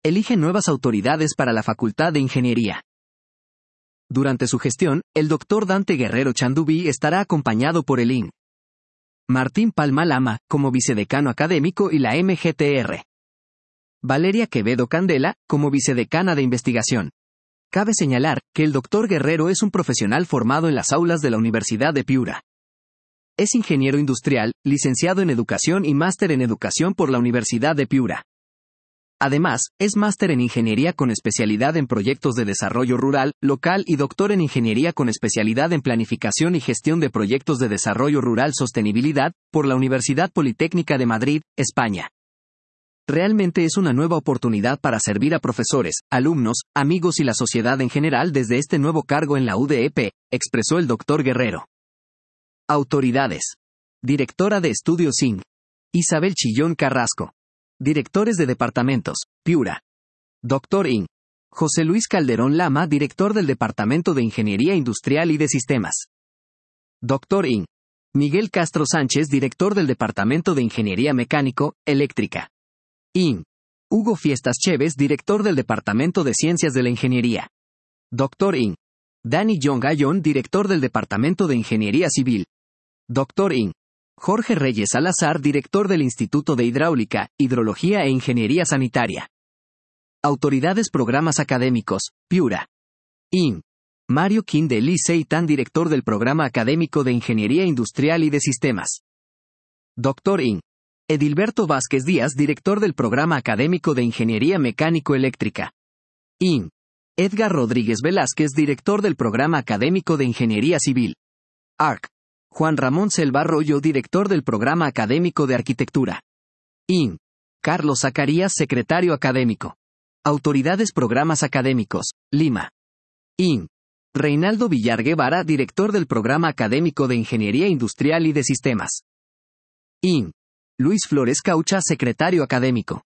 elige nuevas autoridades para la Facultad de Ingeniería. Durante su gestión, el Dr. Dante Guerrero Chandubí estará acompañado por el Ing. Martín Palma Lama, como vicedecano académico y la MGTR. Valeria Quevedo Candela, como vicedecana de investigación. Cabe señalar que el Dr. Guerrero es un profesional formado en las aulas de la Universidad de Piura. Es ingeniero industrial, licenciado en educación y máster en educación por la Universidad de Piura. Además, es máster en ingeniería con especialidad en proyectos de desarrollo rural, local y doctor en ingeniería con especialidad en planificación y gestión de proyectos de desarrollo rural sostenibilidad, por la Universidad Politécnica de Madrid, España. Realmente es una nueva oportunidad para servir a profesores, alumnos, amigos y la sociedad en general desde este nuevo cargo en la UDEP, expresó el Dr. Guerrero. Autoridades. Directora de Estudios Ing. Isabel Chillón Carrasco. Directores de departamentos, Piura. Dr. Ing. José Luis Calderón Lama, director del Departamento de Ingeniería Industrial y de Sistemas. Dr. Ing. Miguel Castro Sánchez, director del Departamento de Ingeniería Mecánico, Eléctrica. Ing. Hugo Fiestas Chévez, director del Departamento de Ciencias de la Ingeniería. Dr. Ing. Dani John Gallón, director del Departamento de Ingeniería Civil. Dr. Ing. Jorge Reyes Salazar, director del Instituto de Hidráulica, Hidrología e Ingeniería Sanitaria. Autoridades Programas Académicos, Piura. Ing. Mario Quinde Seitan, director del Programa Académico de Ingeniería Industrial y de Sistemas. Dr. Ing. Edilberto Vázquez Díaz, director del Programa Académico de Ingeniería Mecánico-Eléctrica. Ing. Edgar Rodríguez Velázquez, director del Programa Académico de Ingeniería Civil. Arc. Juan Ramón Selva Arroyo, director del Programa Académico de Arquitectura. Ing. Carlos Zacarías, secretario académico. Autoridades Programas Académicos, Lima. Ing. Reinaldo Villar Guevara, director del Programa Académico de Ingeniería Industrial y de Sistemas. Ing. Luis Flores Caucha, secretario académico.